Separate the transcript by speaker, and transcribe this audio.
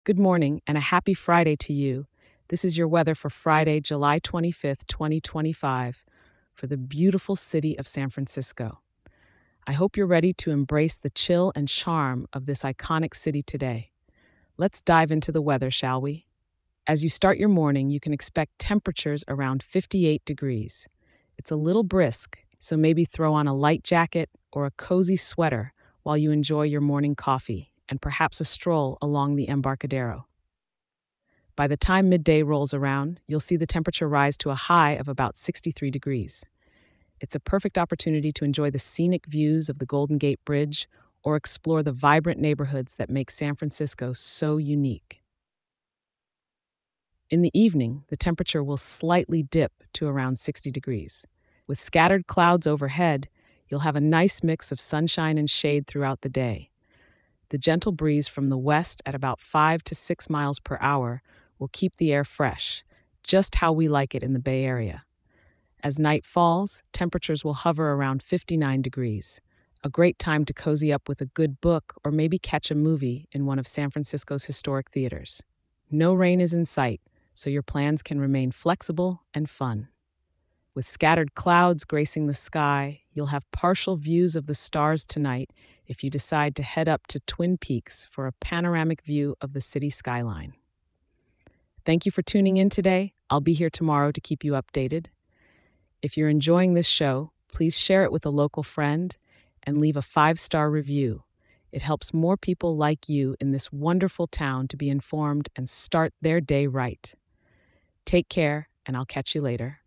Speaker 1: Good morning and a happy Friday to you. This is your weather for Friday, July 25th, 2025, for the beautiful city of San Francisco. I hope you're ready to embrace the chill and charm of this iconic city today. Let's dive into the weather, shall we? As you start your morning, you can expect temperatures around 58 degrees. It's a little brisk, so maybe throw on a light jacket or a cozy sweater while you enjoy your morning coffee and perhaps a stroll along the Embarcadero. By the time midday rolls around, you'll see the temperature rise to a high of about 63 degrees. It's a perfect opportunity to enjoy the scenic views of the Golden Gate Bridge or explore the vibrant neighborhoods that make San Francisco so unique. In the evening, the temperature will slightly dip to around 60 degrees. With scattered clouds overhead, you'll have a nice mix of sunshine and shade throughout the day. The gentle breeze from the west at about 5 to 6 miles per hour will keep the air fresh, just how we like it in the Bay Area. As night falls, temperatures will hover around 59 degrees, a great time to cozy up with a good book or maybe catch a movie in one of San Francisco's historic theaters. No rain is in sight, so your plans can remain flexible and fun. With scattered clouds gracing the sky, you'll have partial views of the stars tonight if you decide to head up to Twin Peaks for a panoramic view of the city skyline. Thank you for tuning in today. I'll be here tomorrow to keep you updated. If you're enjoying this show, please share it with a local friend and leave a 5-star review. It helps more people like you in this wonderful town to be informed and start their day right. Take care, and I'll catch you later.